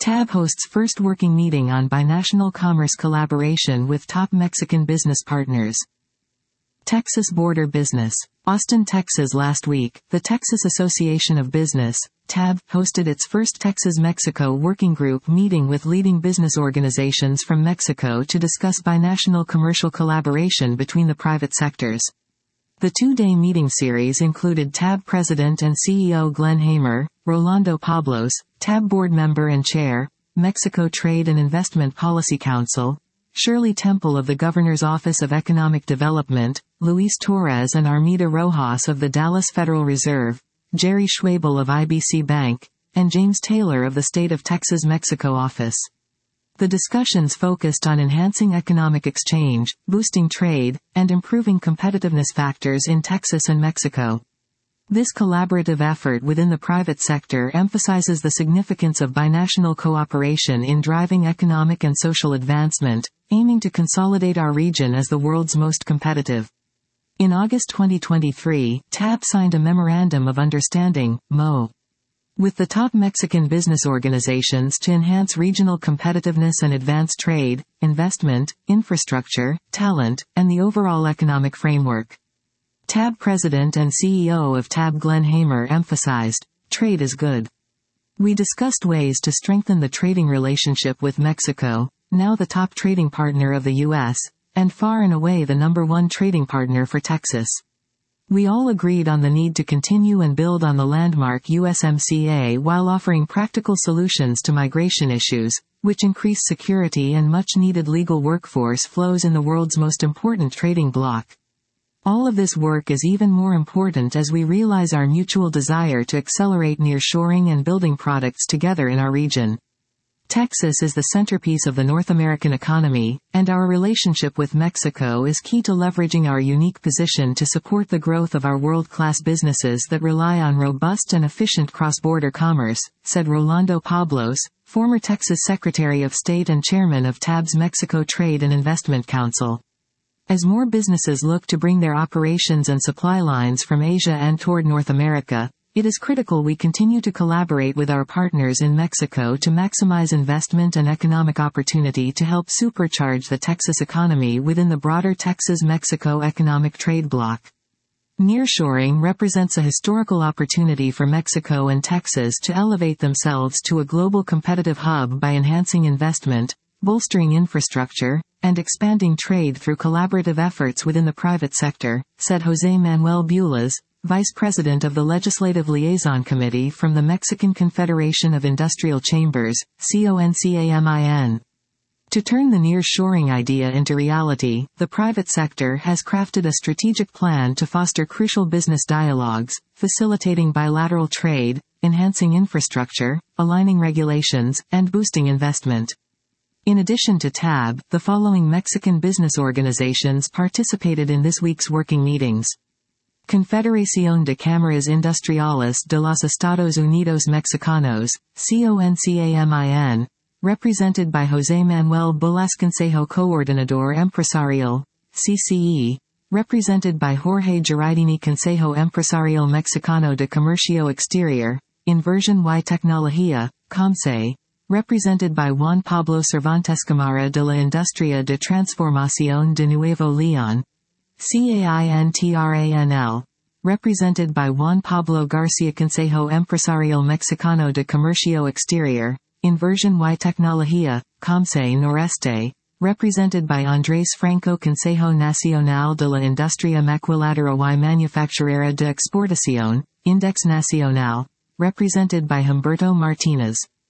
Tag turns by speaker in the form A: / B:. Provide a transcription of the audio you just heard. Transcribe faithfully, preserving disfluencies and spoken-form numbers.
A: T A B hosts first working meeting on binational commerce collaboration with top Mexican business partners. Texas Border Business. Austin, Texas. Last week, the Texas Association of Business, T A B, hosted its first Texas-Mexico working group meeting with leading business organizations from Mexico to discuss binational commercial collaboration between the private sectors. The two-day meeting series included T A B President and C E O Glenn Hamer, Rolando Pablos, T A B Board Member and Chair, Mexico Trade and Investment Policy Council, Shirley Temple of the Governor's Office of Economic Development, Luis Torres and Armida Rojas of the Dallas Federal Reserve, Jerry Schwabel of I B C Bank, and James Taylor of the State of Texas Mexico Office. The discussions focused on enhancing economic exchange, boosting trade, and improving competitiveness factors in Texas and Mexico. This collaborative effort within the private sector emphasizes the significance of binational cooperation in driving economic and social advancement, aiming to consolidate our region as the world's most competitive. In August twenty twenty-three, T A B signed a Memorandum of Understanding, M O, with the top Mexican business organizations to enhance regional competitiveness and advance trade, investment, infrastructure, talent, and the overall economic framework. T A B President and C E O of T A B Glenn Hamer emphasized, "Trade is good." We discussed ways to strengthen the trading relationship with Mexico, now the top trading partner of the U S, and far and away the number one trading partner for Texas. We all agreed on the need to continue and build on the landmark U S M C A while offering practical solutions to migration issues, which increase security and much-needed legal workforce flows in the world's most important trading bloc. All of this work is even more important as we realize our mutual desire to accelerate nearshoring and building products together in our region. Texas is the centerpiece of the North American economy, and our relationship with Mexico is key to leveraging our unique position to support the growth of our world-class businesses that rely on robust and efficient cross-border commerce, said Rolando Pablos, former Texas Secretary of State and Chairman of T A B's Mexico Trade and Investment Council. As more businesses look to bring their operations and supply lines from Asia and toward North America, it is critical we continue to collaborate with our partners in Mexico to maximize investment and economic opportunity to help supercharge the Texas economy within the broader Texas-Mexico economic trade bloc. Nearshoring represents a historical opportunity for Mexico and Texas to elevate themselves to a global competitive hub by enhancing investment, bolstering infrastructure, and expanding trade through collaborative efforts within the private sector, said José Manuel Bulas, Vice President of the Legislative Liaison Committee from the Mexican Confederation of Industrial Chambers, CONCAMIN. To turn the nearshoring idea into reality, the private sector has crafted a strategic plan to foster crucial business dialogues, facilitating bilateral trade, enhancing infrastructure, aligning regulations, and boosting investment. In addition to T A B, the following Mexican business organizations participated in this week's working meetings. Confederación de Cámaras Industriales de los Estados Unidos Mexicanos, CONCAMIN, represented by José Manuel Bulas. Consejo Coordinador Empresarial, C C E, represented by Jorge Girardini. Consejo Empresarial Mexicano de Comercio Exterior, Inversión y Tecnología, COMCE, represented by Juan Pablo Cervantes. Cámara de la Industria de Transformación de Nuevo León, CAINTRANL, represented by Juan Pablo García. Consejo Empresarial Mexicano de Comercio Exterior, Inversión y Tecnología, COMCE Noreste, represented by Andrés Franco. Consejo Nacional de la Industria Maquiladora y Manufacturera de Exportación, Index Nacional, represented by Humberto Martínez.